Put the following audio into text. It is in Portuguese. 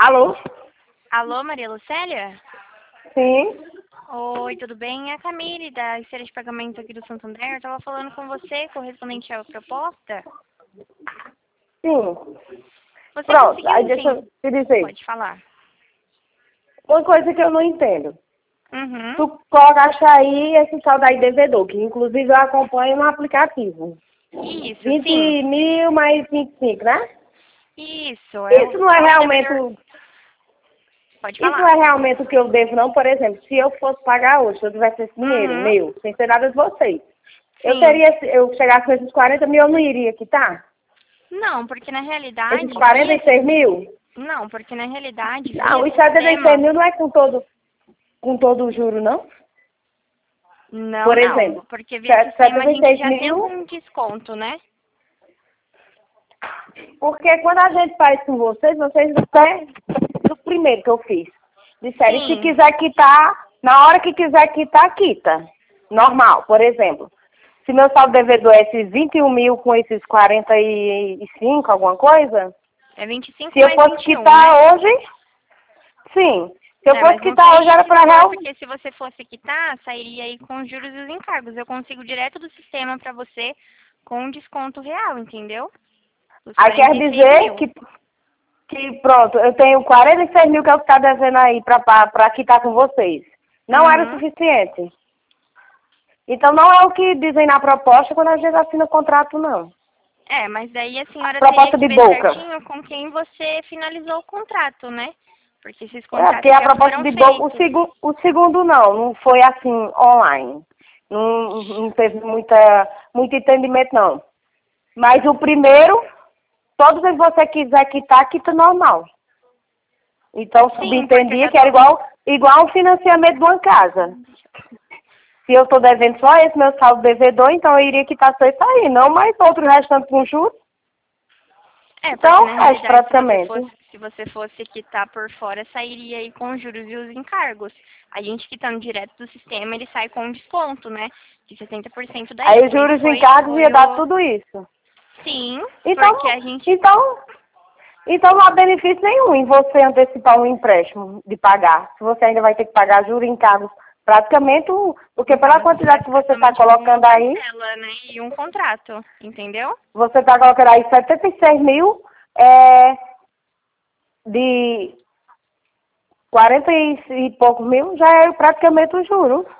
Alô? Alô, Maria Lucélia? Sim? Oi, tudo bem? É a Camille, da esteira de pagamento aqui do Santander. Eu estava falando com você, correspondente à proposta. Sim. Você Pronto, aí conseguiu, deixa sim? eu te dizer. Pode falar. Uma coisa que eu não entendo. Uhum. Tu colocaste aí esse tal daí devedor, que inclusive eu acompanho no aplicativo. Isso, 20 sim. mil mais 25, né? Isso, Isso não é é o realmente, devedor. Pode isso não falar. é realmente o que eu devo, não. Por exemplo, se eu fosse pagar hoje, se eu tivesse esse dinheiro Uhum. meu, sem ser nada de vocês, Sim. eu chegasse com esses 40 mil, eu não iria quitar? Não, porque na realidade, Esses 46 mil? não, porque na realidade, Não, via os 76 sistema, mil não é com todo o juro, não? Por não, exemplo, porque via sistema a gente 76 já tem mil, um desconto, né? porque quando a gente faz com vocês até do primeiro que eu fiz, disseram, se Sim. quiser quitar, na hora que quiser quitar, quita. Normal, por exemplo. Se meu saldo devedor é esses 21 mil com esses 45, alguma coisa, É 25 se eu mais fosse 21, né? quitar hoje, sim. Se eu É, fosse mas não quitar hoje sairia era esse para valor, real. porque se você fosse quitar, sairia aí com os juros e os encargos. Eu consigo direto do sistema para você com um desconto real, entendeu? Os Aí quer 46 dizer mil. que pronto, eu tenho 46 mil que eu vou ficar devendo aí para quitar com vocês. Não era o Uhum. suficiente. Então não é o que dizem na proposta quando a gente assina contrato, não. É, mas daí a senhora teria Proposta que de ver boca. certinho com quem você finalizou o contrato, né? Porque esses É, porque contratos a já proposta foram de boca, feitos. o segundo não foi assim, online. Não teve muito entendimento, não. Mas o primeiro, todos que você quiser quitar, quita normal. Então Sim, porque eu subentendia já que era tô. igual um financiamento de uma casa. Se eu estou devendo só esse meu saldo devedor, então eu iria quitar só isso aí, não mais outro restante com juros. É, porque Então, na fecha realidade, praticamente. se você fosse quitar por fora, sairia aí com os juros e os encargos. A gente quitando direto do sistema, ele sai com um desconto, né? De 60% daí. Aí os Por isso juros e encargos foi ia dar o. tudo isso. Sim, Então, porque a gente. então, então não há benefício nenhum em você antecipar um empréstimo de pagar. Se você ainda vai ter que pagar juros e encargos praticamente, porque pela Então, você vai quantidade que ficar você está somente com uma colocando aí, parcela, né? E um contrato, entendeu? você está colocando aí 76 mil de 40 e poucos mil, já é praticamente o juro.